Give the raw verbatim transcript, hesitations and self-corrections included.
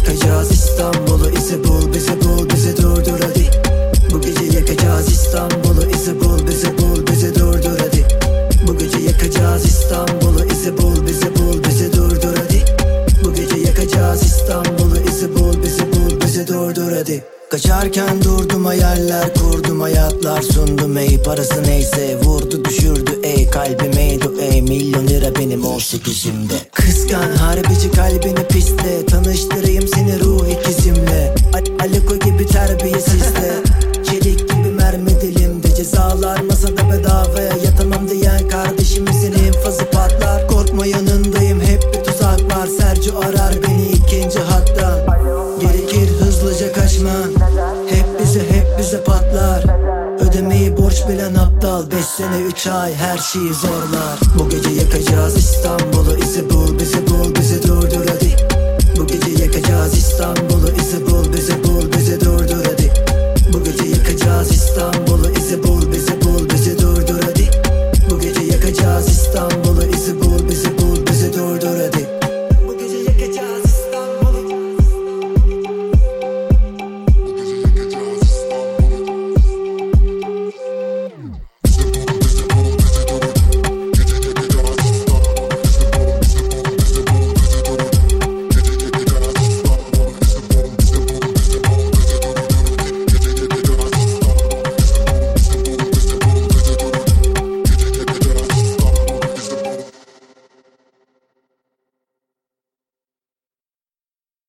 yakacağız İstanbul'u, izi bul bizi, bul bizi durdur hadi. Bu gece yakacağız İstanbul'u, izi bul bizi, bul bizi durdur hadi. Bu gece yakacağız İstanbul'u, izi bul bizi, bul bizi durdur hadi. Bu gece yakacağız İstanbul'u, izi bul bizi, bul bizi durdur hadi. Kaçarken durdum, hayaller kurdum, hayatlar sundum ey. Parası neyse vurdu düşürdü ey, kalbimeydi ey. Milyon lira benim on sekizimde. Kıskan harbici kalbini pisle, tanıştırayım seni ruh ikizimle. Al Aliko gibi terbiyesizle, çelik gibi mermi dilimde. Cezalar masada bedavaya, yatamam diyen kardeşimizin infazı patlar. Korkma yanındayım, hep bir tuzak var. Sergio arar beni ikinci hattan. Gerekir hızlıca kaçman, hep bize hep bize patlar. Ödemeyi borç bilen aptal, beş sene üç ay her şeyi zorlar. Bu gece yakacağız